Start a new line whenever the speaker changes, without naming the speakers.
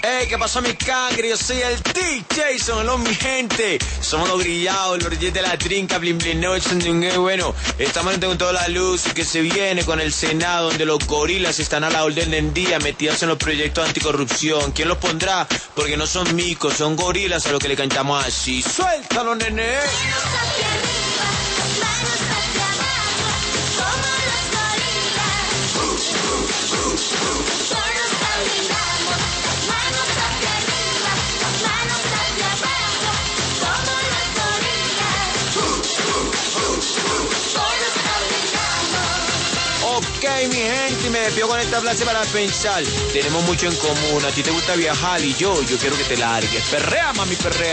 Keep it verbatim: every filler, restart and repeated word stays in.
Hey, ¿qué pasó, mi cangre? Yo soy el D Jason, hello, mi gente. Somos los grillados, los reyes de la trinca, blin blin noche. Bueno, estamos con toda la luz que se viene con el Senado, donde los gorilas están a la orden del día, metidos en los proyectos anticorrupción. ¿Quién los pondrá? Porque no son micos, son gorilas a lo que le cantamos así. ¡Suéltalo, nene! Ok, mi gente, me despido con esta frase para pensar. Tenemos mucho en común. A ti te gusta viajar y yo, yo quiero que te largues. Perrea, mami, perrea.